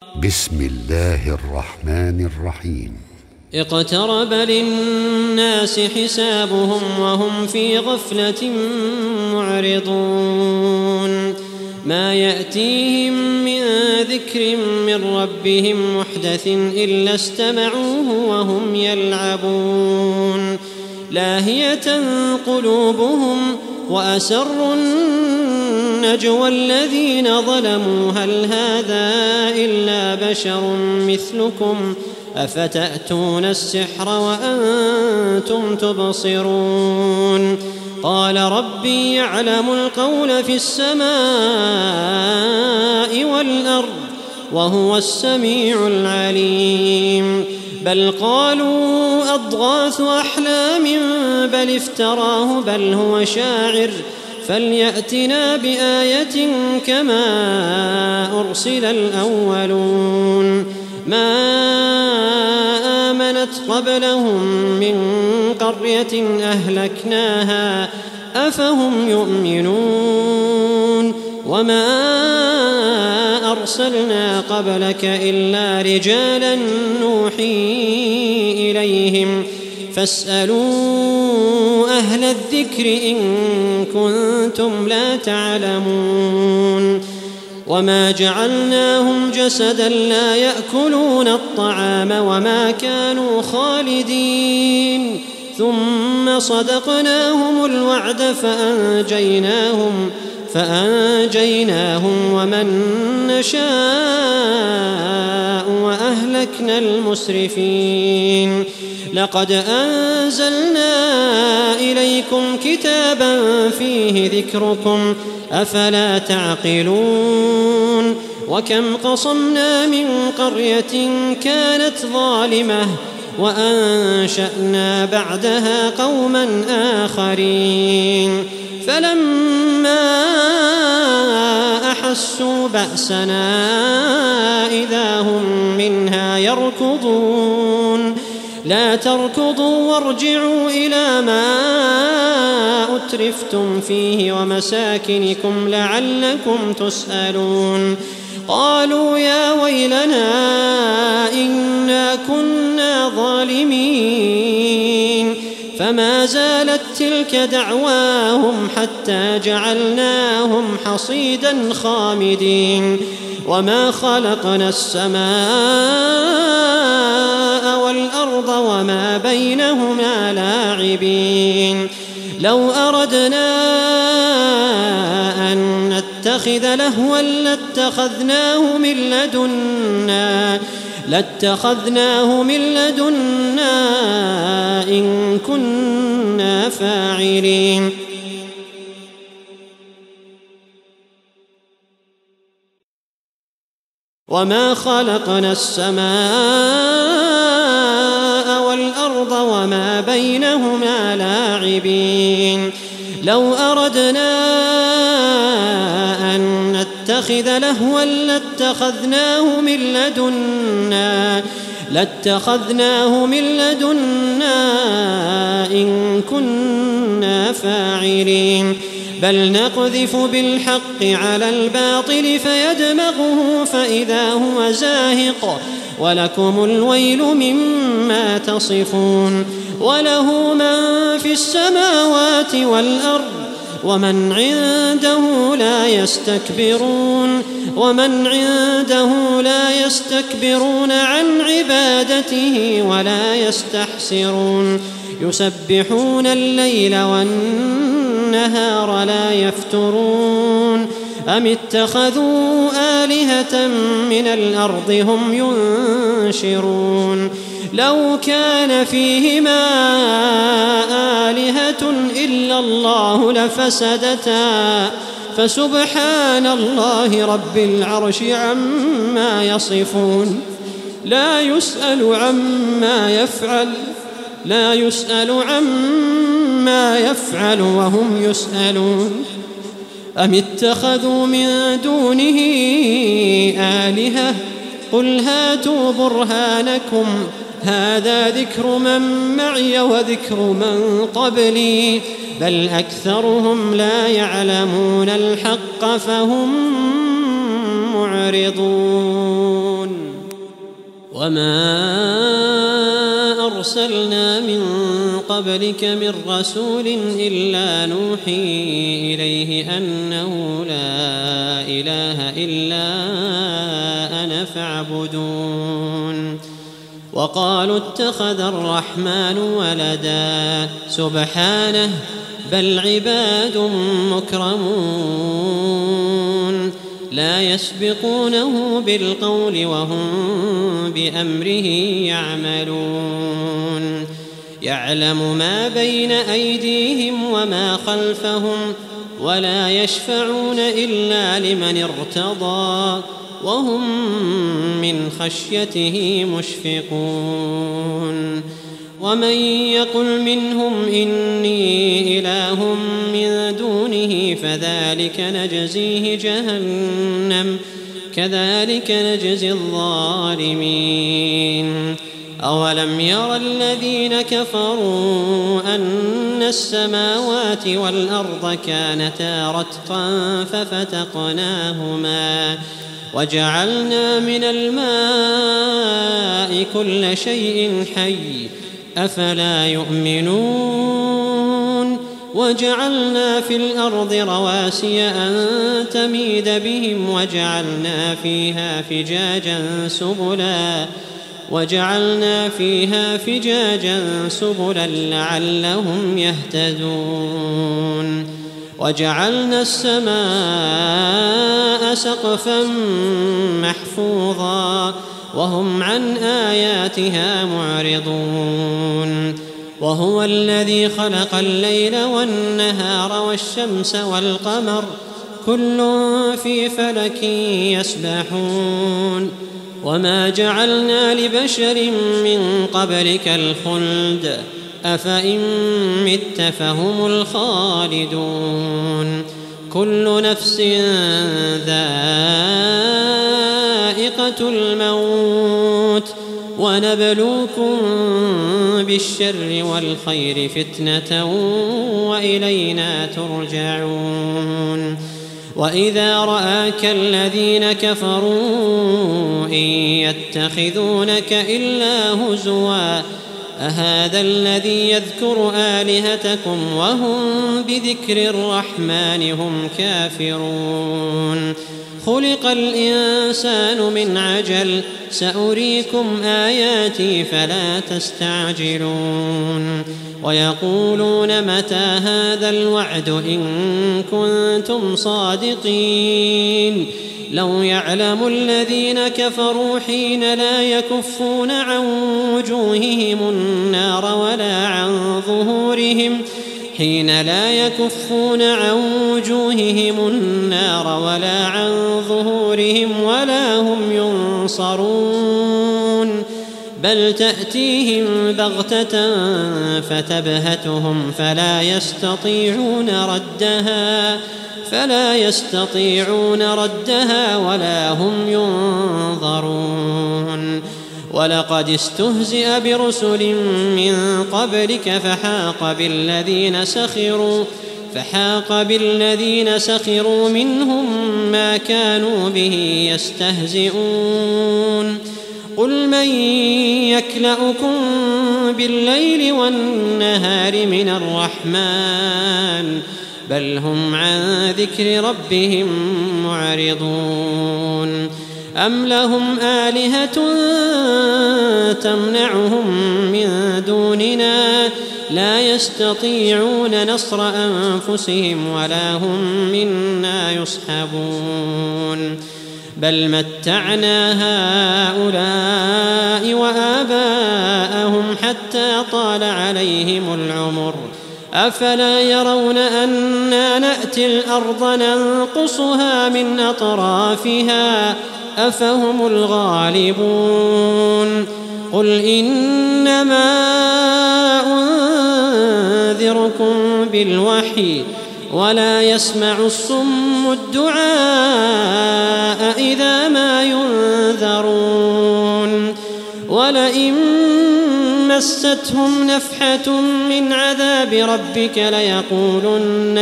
بسم الله الرحمن الرحيم. اقترب للناس حسابهم وهم في غفلة معرضون ما يأتيهم من ذكر من ربهم محدث إلا استمعوه وهم يلعبون لاهية قلوبهم وأسروا النجوى الذين ظلموا هل هذا إلا بشر مثلكم أفتأتون السحر وأنتم تبصرون قال ربي يعلم القول في السماء والأرض وهو السميع العليم بل قالوا أضغاث أحلام بل افتراه بل هو شاعر فليأتنا بآية كما أرسل الأولون ما آمنت قبلهم من قرية أهلكناها أفهم يؤمنون وما أرسلنا قبلك إلا رجالا نوحي إليهم فاسألوا أهل الذكر إن كنتم لا تعلمون وما جعلناهم جسدا لا يأكلون الطعام وما كانوا خالدين ثم صدقناهم الوعد فأنجيناهم ومن نشاء وأهلكنا المسرفين لقد أنزلنا إليكم كتابا فيه ذكركم أفلا تعقلون وكم قصمنا من قرية كانت ظالمة وأنشأنا بعدها قوما آخرين فلما أحسوا بأسنا إذا هم منها يركضون لا تركضوا وارجعوا إلى ما أترفتم فيه ومساكنكم لعلكم تسألون قالوا يا ويلنا إنا كنا ظالمين فما زالت تلك دعواهم حتى جعلناهم حصيدا خامدين وما خلقنا السماء والأرض وما بينهما لاعبين لو أردنا أن نتخذ لهوا لاتخذناه من لدنا إن كنا فاعلين وما خلقنا السماء والأرض وما بينهما لاعبين لو أردنا أن نتخذ لهوا لاتخذناه من لدنا إن كنا فاعلين بل نقذف بالحق على الباطل فيدمغه فإذا هو زاهق ولكم الويل مما تصفون وله من في السماوات والأرض ومن عنده لا يستكبرون عن عبادته ولا يستحسرون يسبحون الليل والنهار لا يفترون أم اتخذوا آلهة من الأرض هم ينشرون لو كان فيهما آلهة إلا الله لفسدتا فسبحان الله رب العرش عما يصفون لا يسأل عما يفعل وهم يسألون أم اتخذوا من دونه آلهة قل هاتوا برهانكم هذا ذكر من معي وذكر من قبلي بل أكثرهم لا يعلمون الحق فهم معرضون. وما أرسلنا من قبلك من رسول إلا نوحي إليه أنه لا إله إلا أنا فاعبدون وقالوا اتخذ الرحمن ولدا سبحانه بل عباد مكرمون لا يسبقونه بالقول وهم بأمره يعملون يعلم ما بين أيديهم وما خلفهم ولا يشفعون إلا لمن ارتضى وهم من خشيته مشفقون ومن يقل منهم إني إله من دونه فذلك نجزيه جهنم كذلك نجزي الظالمين أولم ير الذين كفروا أن السماوات والأرض كانتا رتقا ففتقناهما وجعلنا من الماء كل شيء حي أفلا يؤمنون وجعلنا في الأرض رواسي أن تميد بهم وجعلنا فيها فجاجا سبلا لعلهم يهتدون وجعلنا السماء سقفا محفوظا وهم عن آياتها معرضون وهو الذي خلق الليل والنهار والشمس والقمر كل في فلك يسبحون وما جعلنا لبشر من قبلك الخلد أفإن مت فهم الخالدون كل نفس ذائقة الموت ونبلوكم بالشر والخير فتنة وإلينا ترجعون وإذا رآك الذين كفروا إن يتخذونك إلا هزوا أهذا الذي يذكر آلهتكم وهم بذكر الرحمن هم كافرون خلق الإنسان من عجل سأريكم آياتي فلا تستعجلون ويقولون متى هذا الوعد إن كنتم صادقين لو يعلم الذين كفروا حين لا يكفون عن وجوههم النار ولا عن ظهورهم ولا هم ينصرون بل تأتيهم بغتة فتبهتهم فلا يستطيعون ردها ولا هم ينظرون ولقد استهزئ برسل من قبلك فحاق بالذين سخروا منهم ما كانوا به يستهزئون قل من يكلؤكم بالليل والنهار من الرحمن بل هم عن ذكر ربهم معرضون أم لهم آلهة تمنعهم من دوننا لا يستطيعون نصر أنفسهم ولا هم منا يصحبون بل متعنا هؤلاء وآباءهم حتى طال عليهم العمر أفلا يرون أنا نأتي الأرض ننقصها من أطرافها أفهم الغالبون قل إنما أنذركم بالوحي ولا يسمع الصم الدعاء إذا ما ينذرون ولئن مستهم نفحة من عذاب ربك ليقولن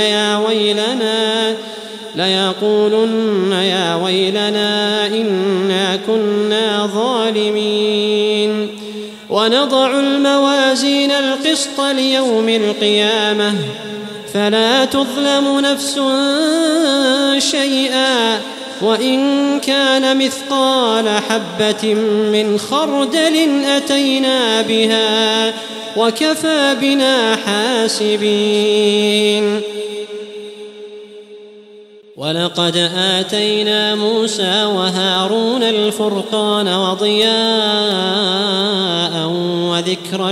يا ويلنا إنا كنا الظالمين. ونضع الموازين القسط ليوم القيامة فلا تظلم نفس شيئا وإن كان مثقال حبة من خردل أتينا بها وكفى بنا حاسبين. ولقد آتينا موسى وهارون الفرقان وضياء وذكرا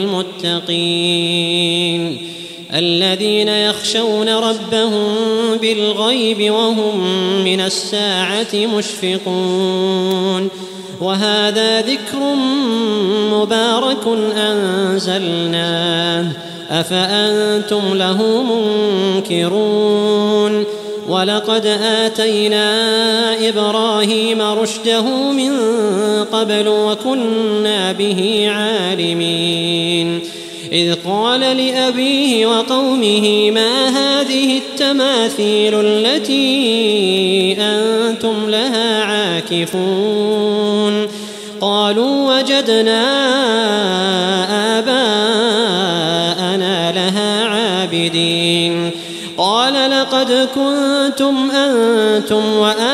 للمتقين الذين يخشون ربهم بالغيب وهم من الساعة مشفقون. وهذا ذكر مبارك أنزلناه أفأنتم له منكرون. ولقد آتينا إبراهيم رشده من قبل وكنا به عالمين. إذ قال لأبيه وقومه ما هذه التماثيل التي أنتم لها عاكفون؟ قالوا وجدنا آباءنا لها عابدين. قال لقد كنتم أنتم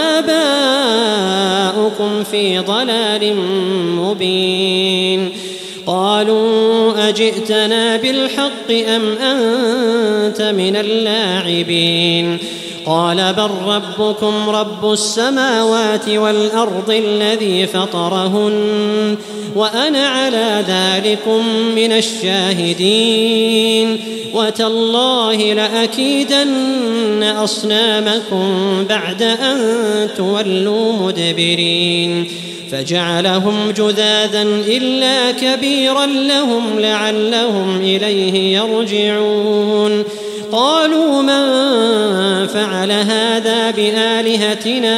وآباؤكم في ضلال مبين. قالوا أجئتنا بالحق أم أنت من اللاعبين؟ قال بل ربكم رب السماوات والأرض الذي فطرهن وأنا على ذلكم من الشاهدين. وتالله لأكيدن أصنامكم بعد أن تولوا مدبرين. فجعلهم جذاذا إلا كبيرا لهم لعلهم إليه يرجعون. قالوا من فعل هذا بآلهتنا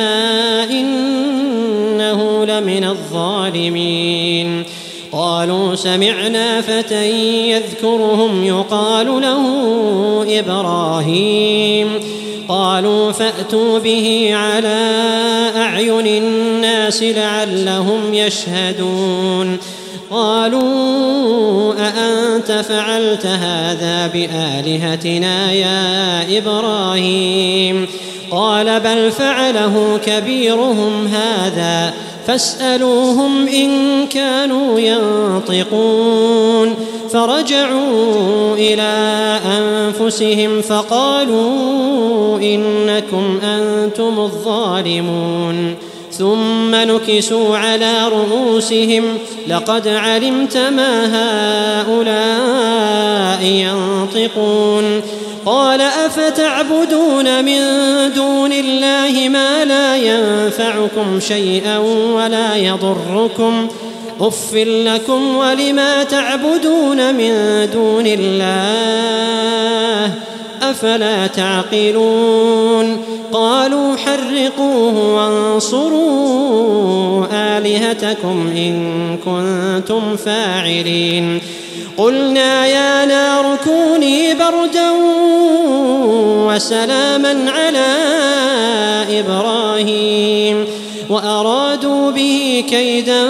إنه لمن الظالمين. قالوا سمعنا فتى يذكرهم يقال له إبراهيم. قالوا فأتوا به على أعين الناس لعلهم يشهدون. قالوا أأنت فعلت هذا بآلهتنا يا إبراهيم؟ قال بل فعله كبيرهم هذا فاسألوهم إن كانوا ينطقون. فرجعوا إلى أنفسهم فقالوا إنكم أنتم الظالمون. ثم نكسوا على رؤوسهم لقد علمت ما هؤلاء ينطقون. قال أفتعبدون من دون الله ما لا ينفعكم شيئا ولا يضركم أف لكم ولما تعبدون من دون الله أفلا تعقلون. قالوا حرقوه وانصروا آلهتكم إن كنتم فاعلين. قلنا يا نار كوني بردا وسلاما على إبراهيم وأرادوا به كيدا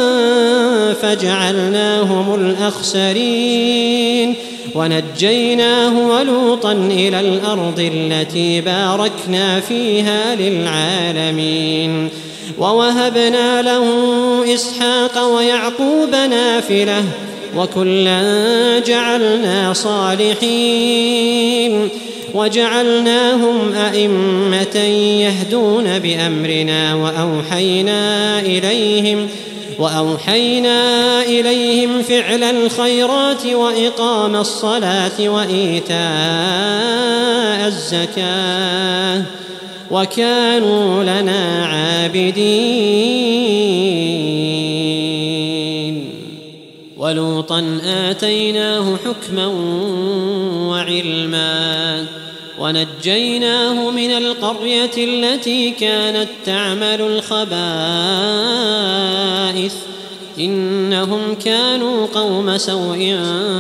فجعلناهم الأخسرين. ونجيناه ولوطا إلى الأرض التي باركنا فيها للعالمين. ووهبنا له إسحاق ويعقوب نافلة وكلا جعلنا صالحين. وجعلناهم أئمة يهدون بأمرنا وأوحينا إليهم فعل الخيرات وإقام الصلاة وإيتاء الزكاة وكانوا لنا عابدين. ولوطا آتيناه حكما وعلما ونجيناه من القرية التي كانت تعمل الخبائث إنهم كانوا قوم سوء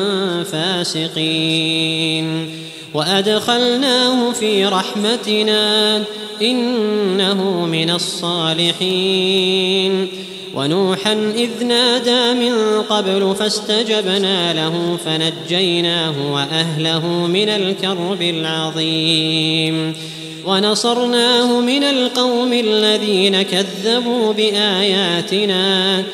فاسقين. وأدخلناه في رحمتنا إنه من الصالحين. ونوحا إذ نادى من قبل فاستجبنا له فنجيناه وأهله من الكرب العظيم ونصرناه من القوم الذين كذبوا بآياتنا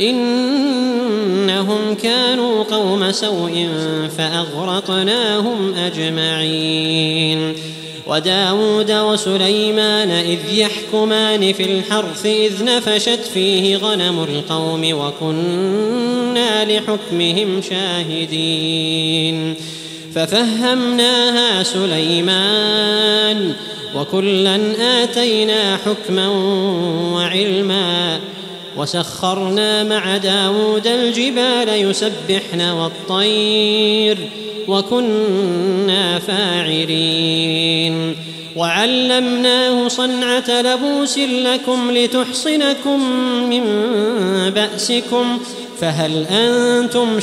إنهم كانوا قوم سوء فأغرقناهم أجمعين وداود وسليمان إذ يحكمان في الحرث إذ نفشت فيه غنم القوم وكنا لحكمهم شاهدين ففهمناها سليمان وكلا آتينا حكما وعلما وسخرنا مع داود الجبال يسبحن والطير وكنا فاعلين وعلمناه صنعة لبوس لكم لتحصنكم من بأسكم فهل أنتم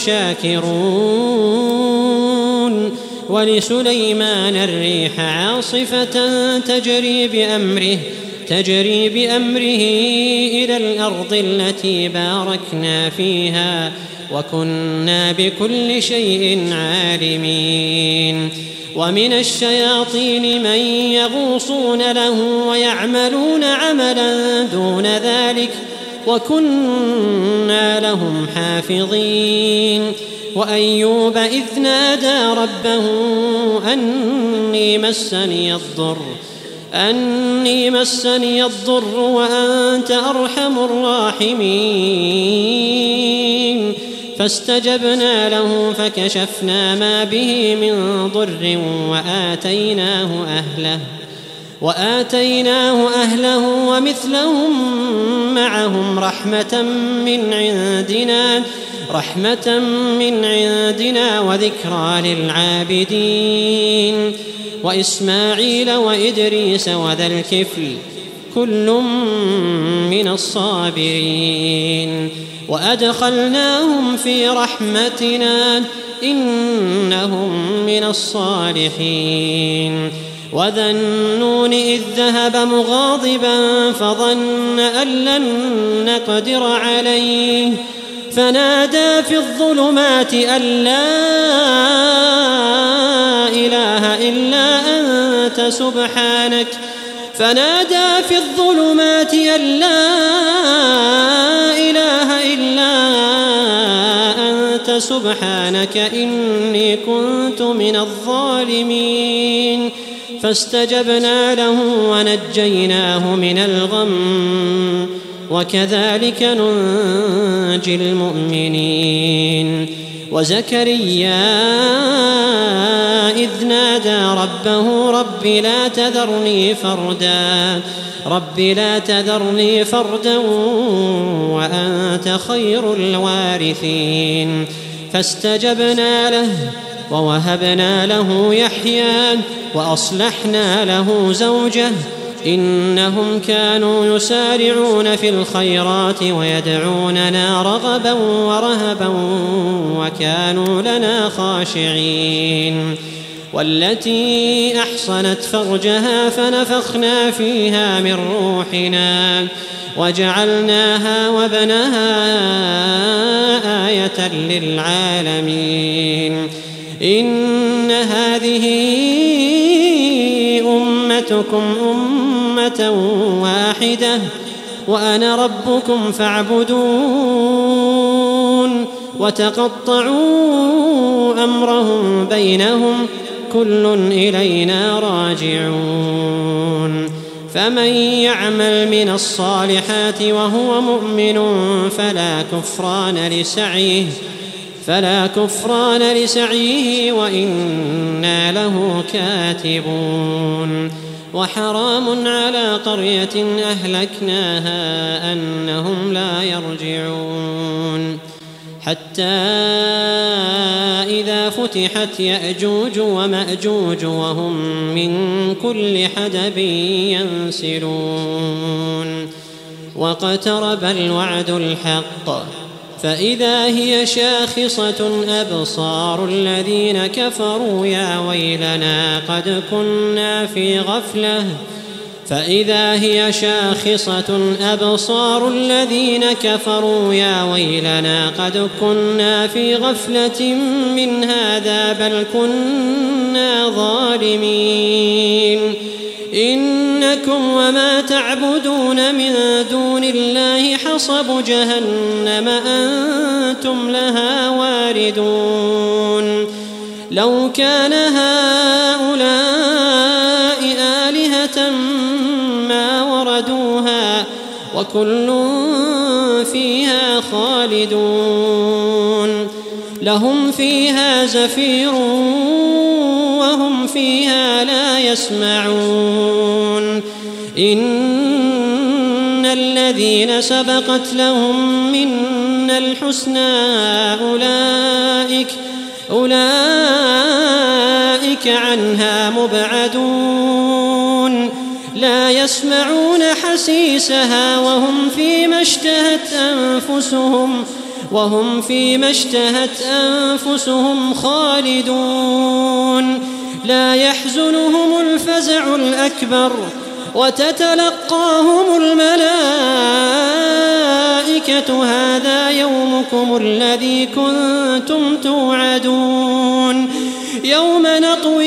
شاكرون ولسليمان الريح عاصفة تجري بأمره إلى الأرض التي باركنا فيها وكنا بكل شيء عالمين ومن الشياطين من يغوصون له ويعملون عملا دون ذلك وكنا لهم حافظين وأيوب إذ نادى ربه أني مسني الضر وأنت أرحم الراحمين فاستجبنا له فكشفنا ما به من ضر وآتيناه أهله ومثلهم معهم رحمة من عندنا وذكرى للعابدين وإسماعيل وإدريس وذا الكفل كل من الصابرين وأدخلناهم في رحمتنا إنهم من الصالحين وذا النون إذ ذهب مغاضبا فظن أن لن نقدر عليه فنادى في الظلمات أن لا إله إلا أنت سبحانك إني كنت من الظالمين فاستجبنا له ونجيناه من الغم وكذلك ننجي المؤمنين وزكريا إذ نادى ربه رب لا تذرني فردا وأنت خير الوارثين فاستجبنا له ووهبنا له يحيى وأصلحنا له زوجه إنهم كانوا يسارعون في الخيرات ويدعوننا رغبا ورهبا وكانوا لنا خاشعين والتي أحصنت فرجها فنفخنا فيها من روحنا وجعلناها وابنها آية للعالمين إن هذه أمتكم أمة واحدة وأنا ربكم فاعبدون وتقطعوا أمرهم بينهم كل إلينا راجعون فمن يعمل من الصالحات وهو مؤمن فلا كفران لسعيه وإنا له كاتبون وحرام على قرية أهلكناها أنهم لا يرجعون حتى إذا فتحت يأجوج ومأجوج وهم من كل حدب ينسلون واقترب الوعد الحق فإذا هي شاخصة أبصار الذين كفروا يا ويلنا قد كنا في غفلة فإذا هي شاخصة أبصار الذين كفروا يا ويلنا قد كنا في غفلة من هذا بل كنا ظالمين إنكم وما تعبدون من دون الله حصب جهنم أنتم لها واردون لو كان هؤلاء آلهة ما وردوها وكل فيها خالدون لهم فيها زفير وهم فيها لا يسمعون إن الذين سبقت لهم منا الحسنى أولئك عنها مبعدون لا يسمعون حسيسها وهم فيما اشتهت أنفسهم خالدون لا يحزنهم الفزع الأكبر وتتلقاهم الملائكة هذا يومكم الذي كنتم توعدون يوم نطوي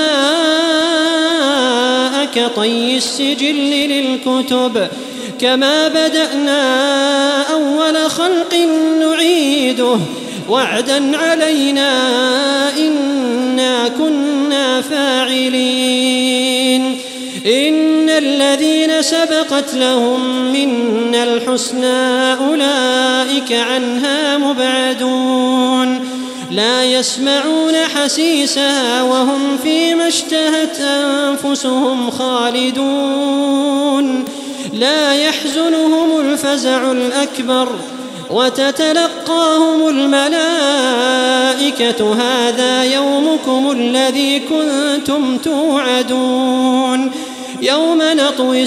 السماء كطي السجل للكتب كما بدأنا أول خلق نعيده وعدا علينا إنا كنا فاعلين إن الذين سبقت لهم منا الحسنى أولئك عنها مبعدون لا يسمعون حسيسها وهم فيما اشتهت أنفسهم خالدون لا يحزنهم الفزع الأكبر وتتلقاهم الملائكة هذا يومكم الذي كنتم توعدون يوم نطوي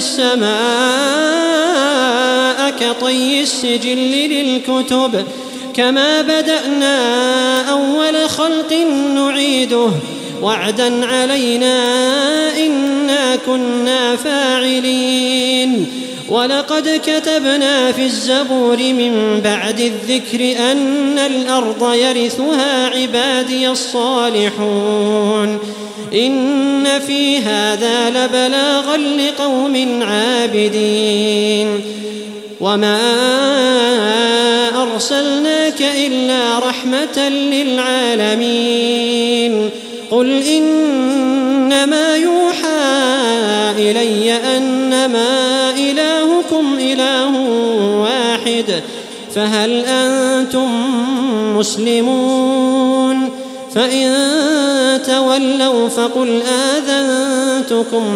السماء كطي السجل للكتب كما بدأنا أول خلق نعيده وعدا علينا إنا كنا فاعلين ولقد كتبنا في الزبور من بعد الذكر أن الأرض يرثها عبادي الصالحون إن في هذا لبلاغا لقوم عابدين وما أرسلناك إلا رحمة للعالمين قل إنما يوحى إلي أنما إلهكم إله واحد فهل أنتم مسلمون فإن تولوا فقل آذنتكم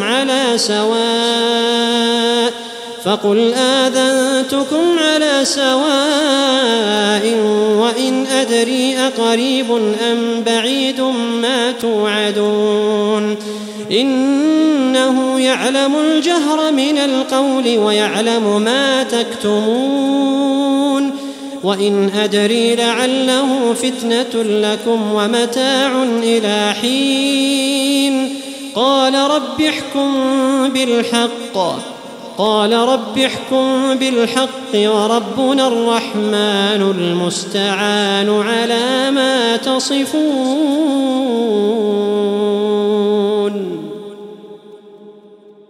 على سواء وإن أدري أقريب أم بعيد ما توعدون إنه يعلم الجهر من القول ويعلم ما تكتمون وإن أدري لعله فتنة لكم ومتاع إلى حين قال رب احكم بالحق وربنا الرحمن المستعان على ما تصفون